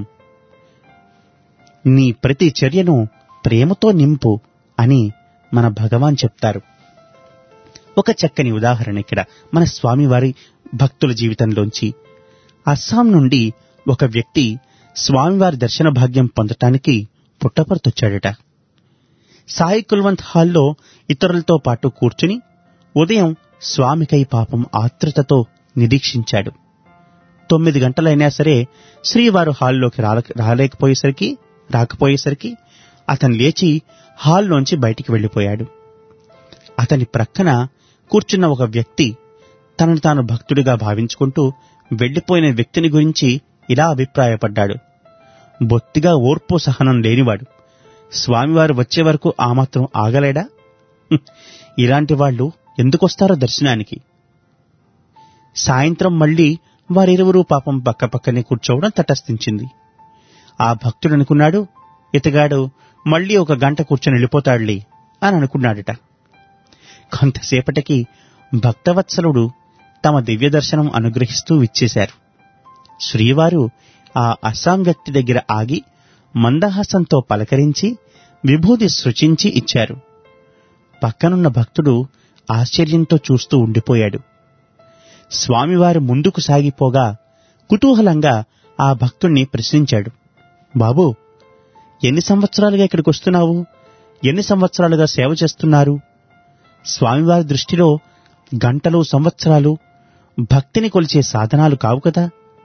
నీ ప్రతి చర్యను ప్రేమతో నింపు అని మన భగవాన్ చెప్తారు. ఒక చక్కని ఉదాహరణ ఇక్కడ మన స్వామివారి భక్తుల జీవితంలోంచి. అస్సాం నుండి ఒక వ్యక్తి స్వామివారి దర్శన భాగ్యం పొందటానికి పుట్టపర్తొచ్చాడట. సాయి కుల్వంత్ హాల్లో ఇతరులతో పాటు కూర్చుని ఉదయం స్వామికై పాపం ఆతృతతో నిరీక్షించాడు. 9 గంటలైనా సరే శ్రీవారు హాల్లోకి రాకపోయేసరికి అతను లేచి హాల్లోంచి బయటికి వెళ్లిపోయాడు. అతని ప్రక్కన కూర్చున్న ఒక వ్యక్తి తనను తాను భక్తుడిగా భావించుకుంటూ వెళ్లిపోయిన వ్యక్తిని గురించి ఇలా అభిప్రాయపడ్డాడు. బొత్తిగా ఓర్పు సహనం లేనివాడు, స్వామివారు వచ్చే వరకు ఆ మాత్రం ఆగలేడా? ఇలాంటి వాళ్లు ఎందుకొస్తారో దర్శనానికి? సాయంత్రం మళ్లీ వారిరువురూ పాపం పక్కపక్కనే కూర్చోవడం తటస్థించింది. ఆ భక్తుడు అనుకున్నాడు, ఇతగాడు మళ్లీ 1 గంట కూర్చొని వెళ్ళిపోతాడులే అని అనుకున్నాడట. కొంతసేపటికి భక్తవత్సలుడు తమ దివ్య దర్శనం అనుగ్రహిస్తూ విచ్చేశారు. శ్రీవారు ఆ అస్సాం వ్యక్తి దగ్గర ఆగి మందహాసంతో పలకరించి విభూతి సృచించి ఇచ్చారు. పక్కనున్న భక్తుడు ఆశ్చర్యంతో చూస్తూ ఉండిపోయాడు. స్వామివారు ముందుకు సాగిపోగా కుతూహలంగా ఆ భక్తుణ్ణి ప్రశ్నించాడు, బాబూ, ఎన్ని సంవత్సరాలుగా ఇక్కడికి వస్తున్నావు? ఎన్ని సంవత్సరాలుగా సేవ చేస్తున్నారు? స్వామివారి దృష్టిలో గంటలు సంవత్సరాలు భక్తిని కొలిచే సాధనాలు కావు కదా?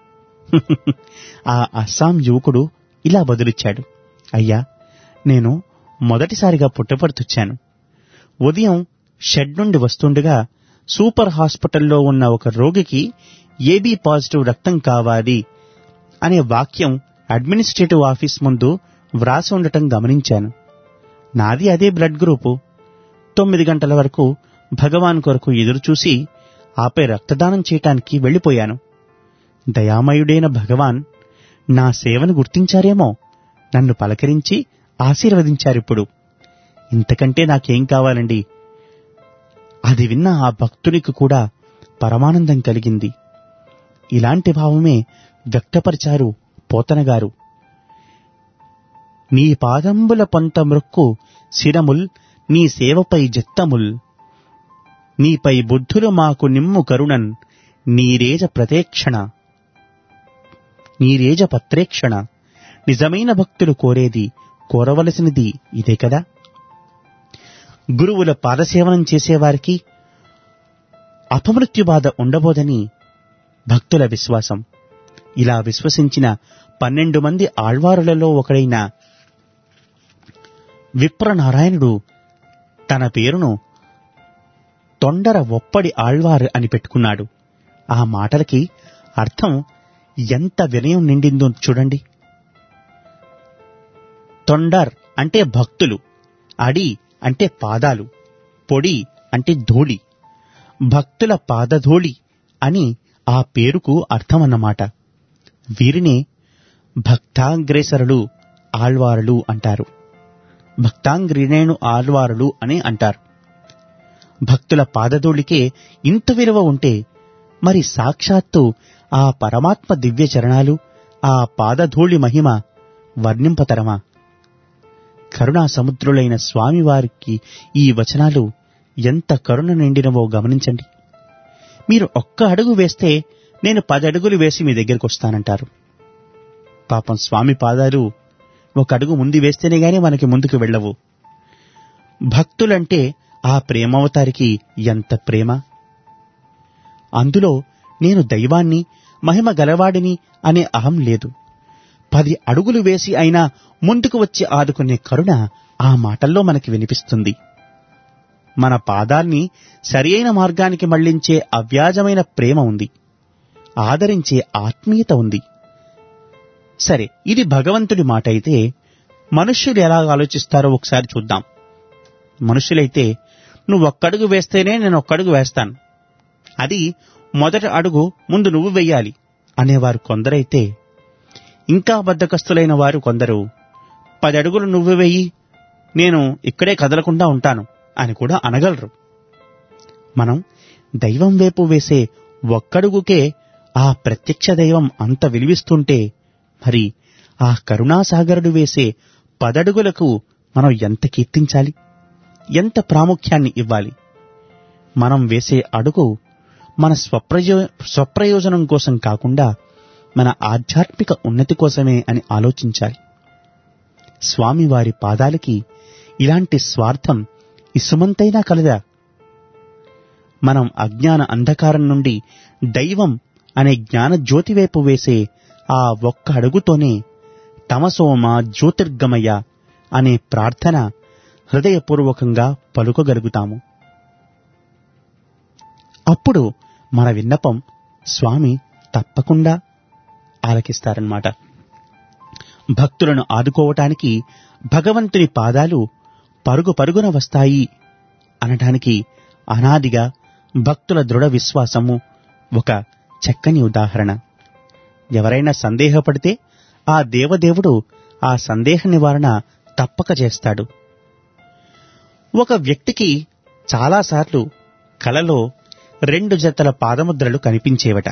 ఆ అస్సాం యువకుడు ఇలా బదులిచ్చాడు, అయ్యా, నేను మొదటిసారిగా పుట్టపర్తొచ్చాను. ఉదయం షెడ్ నుండి వస్తుండగా సూపర్ హాస్పిటల్లో ఉన్న ఒక రోగికి ఏబీ పాజిటివ్ రక్తం కావాలి అనే వాక్యం అడ్మినిస్ట్రేటివ్ ఆఫీస్ ముందు వ్రాసి ఉండటం గమనించాను. నాది అదే బ్లడ్ గ్రూపు. 9 గంటల వరకు భగవాన్ కొరకు ఎదురుచూసి ఆపై రక్తదానం చేయటానికి వెళ్లిపోయాను. దయామయుడైన భగవాన్ నా సేవను గుర్తించారేమో, నన్ను పలకరించి ఆశీర్వదించారిప్పుడు. ఇంతకంటే నాకేం కావాలండి? అది విన్న ఆ భక్తునికి కూడా పరమానందం కలిగింది. ఇలాంటి భావమే వ్యక్తపరిచారు పోతనగారు. నీ పాదంబుల పొంత మృక్కు శిరముల్ నీ సేవపై జత్తముల్, నీపై బుద్ధులు మాకు నిమ్ము కరుణన్ నీరేజ పత్రేక్షణ. నిజమైన భక్తులు కోరవలసినది ఇదే కదా. గురువుల పాదసేవనం చేసేవారికి అపమృత్యుబాధ ఉండబోదని భక్తుల విశ్వాసం. ఇలా విశ్వసించిన 12 మంది ఆళ్వారులలో ఒకడైన విప్రనారాయణుడు తన పేరును తొండర ఒప్పడి ఆళ్వారు అని పెట్టుకున్నాడు. ఆ మాటలకి అర్థం ఎంత వినయం నిండిందో చూడండి. తొండర్ అంటే భక్తులు, అడి అంటే పాదాలు, పొడి అంటే ధూళి. భక్తుల పాదధూళి అని ఆ పేరుకు అర్థమన్నమాట. వీరినే భక్తాగ్రేసరులు ఆళ్వారులు అంటారు. భక్తాంగ్రినేణు ఆళ్వారులు అని అంటారు. భక్తుల పాదధూళికే ఇంత విలువ ఉంటే మరి సాక్షాత్తు ఆ పరమాత్మ దివ్య చరణాలు, ఆ పాదధూళి మహిమ వర్ణింపతరమా? కరుణా సముద్రులైన స్వామివారికి ఈ వచనాలు ఎంత కరుణ నిండినవో గమనించండి. మీరు ఒక్క అడుగు వేస్తే నేను 10 అడుగులు వేసి మీ దగ్గరికి వస్తానంటారు. పాపం స్వామి పాదాలు ఒక అడుగు ముందు వేస్తేనే గాని మనకి ముందుకు వెళ్ళవు. భక్తులంటే ఆ ప్రేమావతారికి ఎంత ప్రేమ! అందులో నేను దైవాన్ని, మహిమ గలవాడిని అనే అహం లేదు. 10 అడుగులు వేసి అయినా ముందుకు వచ్చి ఆదుకునే కరుణ ఆ మాటల్లో మనకి వినిపిస్తుంది. మన పాదాల్ని సరియైన మార్గానికి మళ్లించే అవ్యాజమైన ప్రేమ ఉంది, ఆదరించే ఆత్మీయత ఉంది. సరే, ఇది భగవంతుడి మాట అయితే మనుష్యులు ఎలా ఆలోచిస్తారో ఒకసారి చూద్దాం. మనుష్యులైతే నువ్వు ఒక్కడుగు వేస్తేనే నేను ఒక్కడుగు వేస్తాను, అది మొదటి అడుగు ముందు నువ్వు వెయ్యాలి అనేవారు కొందరైతే, ఇంకా బద్ధకస్తులైన వారు కొందరు 10 అడుగులు నువ్వు వెయ్యి, నేను ఇక్కడే కదలకుండా ఉంటాను అని కూడా అనగలరు. మనం దైవం వైపు వేసే ఒక్కడుగుకే ఆ ప్రత్యక్ష దైవం అంత విలువిస్తుంటే, మరి ఆ కరుణాసాగరుడు వేసే 10 అడుగులకు మనం ఎంత కీర్తించాలి, ఎంత ప్రాముఖ్యాన్ని ఇవ్వాలి. మనం వేసే అడుగు మన స్వప్రయోజనం కోసం కాకుండా మన ఆధ్యాత్మిక ఉన్నతి కోసమే అని ఆలోచించాలి. స్వామివారి పాదాలకి ఇలాంటి స్వార్థం ఇసుమంతైనా కలదా? మనం అజ్ఞాన అంధకారం నుండి దైవం అనే జ్ఞాన జ్యోతి వైపు వేసే ఆ ఒక్క అడుగుతోనే తమసోమ జ్యోతిర్గమయ అనే ప్రార్థన హృదయపూర్వకంగా పలుకగలుగుతాము. అప్పుడు మన విన్నపం స్వామి తప్పకుండా ఆలకిస్తారన్నమాట. భక్తులను ఆదుకోవటానికి భగవంతుని పాదాలు పరుగు పరుగున వస్తాయి అనటానికి అనాదిగా భక్తుల దృఢ విశ్వాసము ఒక చక్కని ఉదాహరణ. ఎవరైనా సందేహపడితే ఆ దేవదేవుడు ఆ సందేహ నివారణ తప్పక చేస్తాడు. ఒక వ్యక్తికి చాలాసార్లు కలలో 2 జతల పాదముద్రలు కనిపించేవట.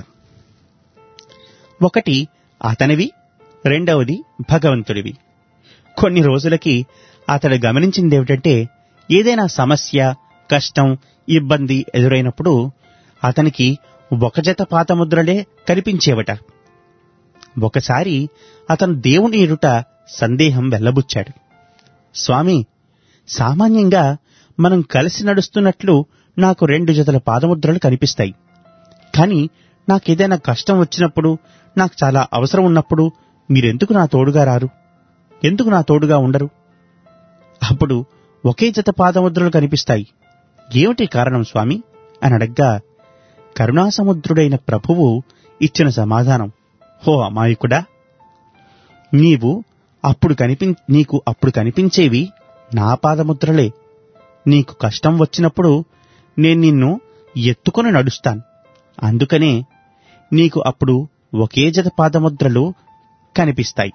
ఒకటి అతనివి, రెండవది భగవంతుడివి. కొన్ని రోజులకి అతడు గమనించిందేమిటంటే, ఏదైనా సమస్య, కష్టం, ఇబ్బంది ఎదురైనప్పుడు అతనికి 1 జత పాదముద్రలే కనిపించేవట. ఒకసారి అతను దేవుని ఎదుట సందేహం వెల్లబుచ్చాడు. స్వామి, సామాన్యంగా మనం కలిసి నడుస్తున్నట్లు నాకు 2 జతల పాదముద్రలు కనిపిస్తాయి. కానీ నాకేదైనా కష్టం వచ్చినప్పుడు, నాకు చాలా అవసరం ఉన్నప్పుడు మీరెందుకు నా తోడుగా రారు? ఎందుకు నా తోడుగా ఉండరు? అప్పుడు ఒకే జత పాదముద్రలు కనిపిస్తాయి. ఏమిటి కారణం స్వామి అని అడగ్గా, కరుణాసముద్రుడైన ప్రభువు ఇచ్చిన సమాధానం, హో అమాయకుడా, నీకు అప్పుడు కనిపించేవి నా పాదముద్రలే. నీకు కష్టం వచ్చినప్పుడు నేను నిన్ను ఎత్తుకొని నడుస్తాను. అందుకనే నీకు అప్పుడు ఒకే జత పాదముద్రలు కనిపిస్తాయి.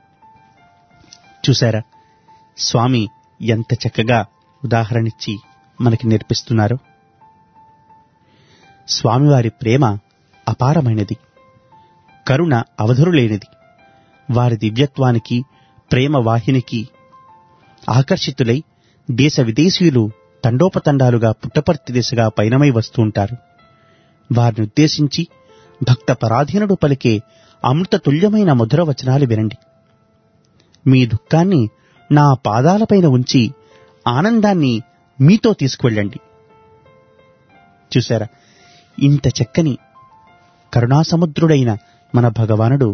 చూశారా స్వామి ఎంత చక్కగా ఉదాహరణిచ్చి మనకి నేర్పిస్తున్నారు. స్వామివారి ప్రేమ అపారమైనది, కరుణ అవధురులేనిది. వారి దివ్యత్వానికి, ప్రేమ వాహినికి ఆకర్షితులై దేశ విదేశీయులు తండోపతండాలుగా పుట్టపర్తి దిశగా పయనమై వస్తుంటారు. వారిని ఉద్దేశించి భక్త పరాధీనుడు పలికే అమృత తుల్యమైన మధుర వచనాలు వినండి. మీ దుఃఖాన్ని నా పాదాలపైన ఉంచి ఆనందాన్ని మీతో తీసుకువెళ్ళండి. చూశారా, ఇంత చక్కని కరుణాసముద్రుడైన మన భగవానుడు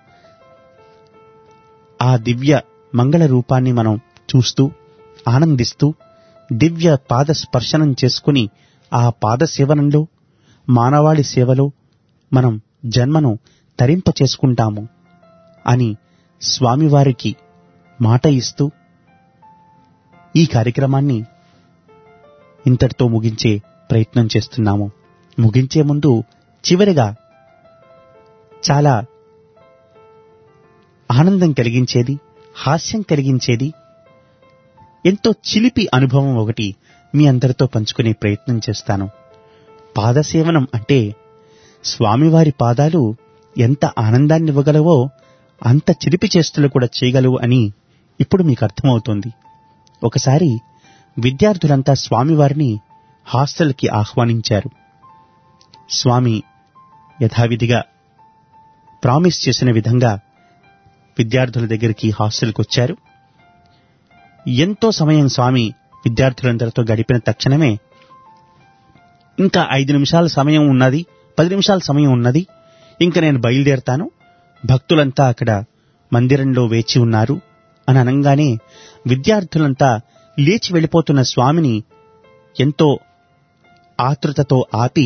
ఆ దివ్య మంగళ రూపాన్ని మనం చూస్తూ ఆనందిస్తూ దివ్య పాద స్పర్శనం చేసుకుని ఆ పాద సేవనంలో, మానవాళి సేవలో మనం జన్మను తరింప చేసుకుంటాము అని స్వామివారికి మాట ఇస్తూ ఈ కార్యక్రమాన్ని ఇంతటితో ముగించే ప్రయత్నం చేస్తున్నాము. ముగించే ముందు చివరిగా చాలా ఆనందం కలిగించేది, హాస్యం కలిగించేది, ఎంతో చిలిపి అనుభవం ఒకటి మీ అందరితో పంచుకునే ప్రయత్నం చేస్తాను. పాదసేవనం అంటే స్వామివారి పాదాలు ఎంత ఆనందాన్ని ఇవ్వగలవో అంత చిలిపి చేష్టలు కూడా చేయగలవు అని ఇప్పుడు మీకు అర్థమవుతోంది. ఒకసారి విద్యార్థులంతా స్వామివారిని హాస్టల్కి ఆహ్వానించారు. స్వామి యథావిధిగా ప్రామిస్ చేసిన విధంగా విద్యార్థుల దగ్గరికి హాస్టల్కి వచ్చారు. ఎంతో సమయం స్వామి విద్యార్థులందరితో గడిపిన తక్షణమే ఇంకా 5 నిమిషాల సమయం ఉన్నది, 10 నిమిషాల సమయం ఉన్నది, ఇంకా నేను బయలుదేరతాను, భక్తులంతా అక్కడ మందిరంలో వేచి ఉన్నారు అని అనగానే విద్యార్థులంతా లేచి వెళ్ళిపోతున్న స్వామిని ఎంతో ఆతృతతో ఆపి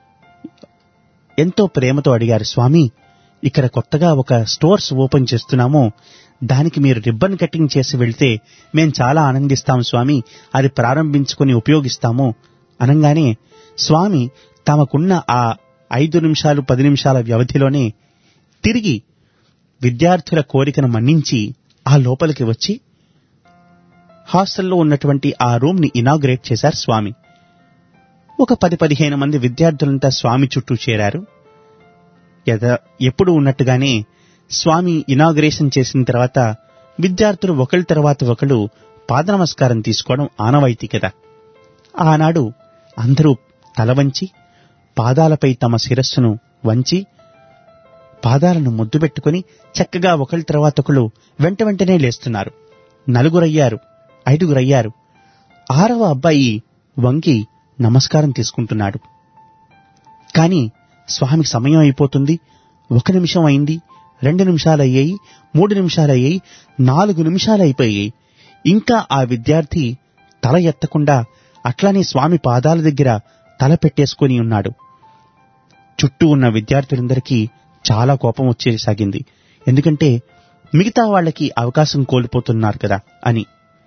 ఎంతో ప్రేమతో అడిగారు, స్వామి ఇక్కడ కొత్తగా ఒక స్టోర్స్ ఓపెన్ చేస్తున్నాము, దానికి మీరు రిబ్బన్ కటింగ్ చేసి వెళ్తే మేం చాలా ఆనందిస్తాం స్వామి, అది ప్రారంభించుకుని ఉపయోగిస్తాము అనగానే స్వామి తమకున్న ఆ 5 నిమిషాలు 10 నిమిషాల వ్యవధిలోనే తిరిగి విద్యార్థుల కోరికను మన్నించి ఆ లోపలికి వచ్చి హాస్టల్లో ఉన్నటువంటి ఆ రూమ్ ని ఇనాగ్రేట్ చేశారు స్వామి. ఒక 10-15 మంది విద్యార్థులంతా స్వామి చుట్టూ చేరారు. ఎప్పుడు ఉన్నట్టుగానే స్వామి ఇనాగ్రేషన్ చేసిన తర్వాత విద్యార్థులు ఒకరి తర్వాత ఒకరు పాద నమస్కారం తీసుకోవడం ఆనవాయితీ కదా. ఆనాడు అందరూ తల వంచి పాదాలపై తమ శిరస్సును వంచి పాదాలను ముద్దు పెట్టుకుని చక్కగా ఒకరి తర్వాత ఒకరు వెంటనే లేస్తున్నారు. 4 అయ్యారు, 5 అయ్యారు. 6వ అబ్బాయి వంగి నమస్కారం తీసుకుంటున్నాడు. కాని స్వామికి సమయం అయిపోతుంది. 1 నిమిషం అయింది, 2 నిమిషాలు అయ్యాయి, 3 నిమిషాలు అయ్యాయి, 4 నిమిషాలు అయిపోయాయి. ఇంకా ఆ విద్యార్థి తల ఎత్తకుండా అట్లానే స్వామి పాదాల దగ్గర తల పెట్టేసుకుని ఉన్నాడు. చుట్టూ ఉన్న విద్యార్థులందరికీ చాలా కోపం వచ్చేసాగింది. ఎందుకంటే మిగతా వాళ్ళకి అవకాశం కోల్పోతున్నారు కదా అని.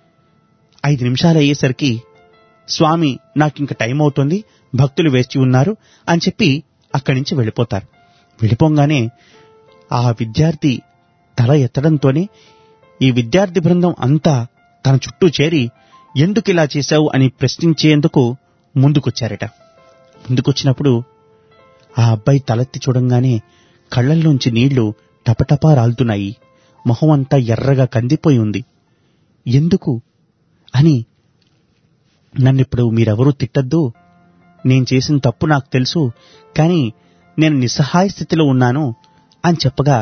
5 నిమిషాలు అయ్యేసరికి స్వామి నాకింక టైం అవుతుంది, భక్తులు వేచి ఉన్నారు అని చెప్పి అక్కడి నుంచి వెళ్ళిపోతారు. వెళ్ళిపోగానే ఆ విద్యార్థి తల ఎత్తడంతోనే ఈ విద్యార్థి బృందం అంతా తన చుట్టూ చేరి ఎందుకు ఇలా చేశావు అని ప్రశ్నించేందుకు ముందుకొచ్చారట. ముందుకొచ్చినప్పుడు ఆ అబ్బాయి తలెత్తి చూడంగానే కళ్లల్లోంచి నీళ్లు టపటపా రాలుతున్నాయి. మొహం అంతా ఎర్రగా కందిపోయి ఉంది. ఎందుకు అని, నన్నిప్పుడు మీరెవరూ తిట్టద్దు, నేను చేసిన తప్పు నాకు తెలుసు, కానీ నేను నిస్సహాయ స్థితిలో ఉన్నాను అని చెప్పగా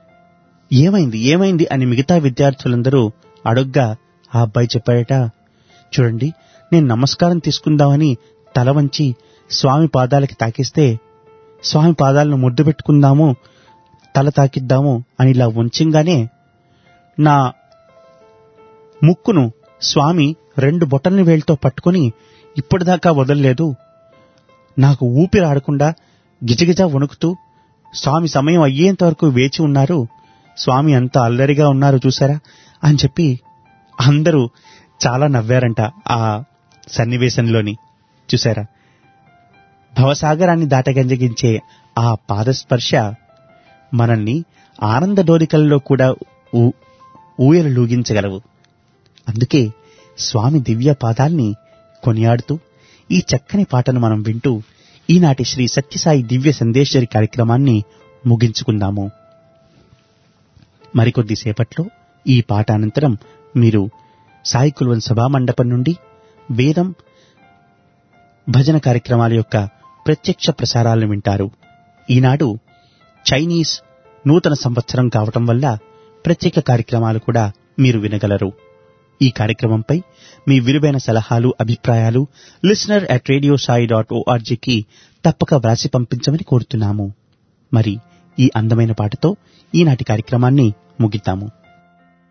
ఏమైంది అని మిగతా విద్యార్థులందరూ అడుగ్గా ఆ అబ్బాయి చెప్పాడట, చూడండి నేను నమస్కారం తీసుకుందామని తల వంచి స్వామి పాదాలకి తాకిస్తే స్వామి పాదాలను ముద్దు పెట్టుకుందాము, తల తాకిద్దాము అని ఇలా ఉంచంగానే నా ముక్కును స్వామి 2 బొటన వేళ్లతో పట్టుకుని ఇప్పటిదాకా వదలలేదు. నాకు ఊపిరి ఆడకుండా గిజగిజ వణుకుతూ స్వామి సమయం అయ్యేంత వరకు వేచి ఉన్నారు, స్వామి అంత అల్లరిగా ఉన్నారు చూసారా అని చెప్పి అందరూ చాలా నవ్వారంట. ఆ సన్నివేశంలోని చూసారా, భవసాగరాన్ని దాటగంజగించే ఆ పాదస్పర్శ మనల్ని ఆనంద డోలికల్లో కూడా ఊయలు లూగించగలవు. అందుకే స్వామి దివ్య పాదాల్ని కొనియాడుతూ ఈ చక్కని పాటను మనం వింటూ ఈనాటి శ్రీ సత్యసాయి దివ్య సందేశ్వరి కార్యక్రమాన్ని ముగించుకుందాము. మరికొద్దిసేపట్లో ఈ పాట అనంతరం మీరు సాయి కుల్వన్ సభామండపం నుండి వేదం భజన కార్యక్రమాల యొక్క ప్రత్యక్ష ప్రసారాలను వింటారు. ఈనాడు చైనీస్ నూతన సంవత్సరం కావటం వల్ల ప్రత్యేక కార్యక్రమాలు కూడా మీరు వినగలరు. ఈ కార్యక్రమంపై మీ విలువైన సలహాలు, అభిప్రాయాలు listener@radiosai.org కి తప్పక వ్రాసి పంపించమని కోరుతున్నాము. మరి ఈ అందమైన పాటతో ఈనాటి కార్యక్రమాన్ని ముగిద్దాము.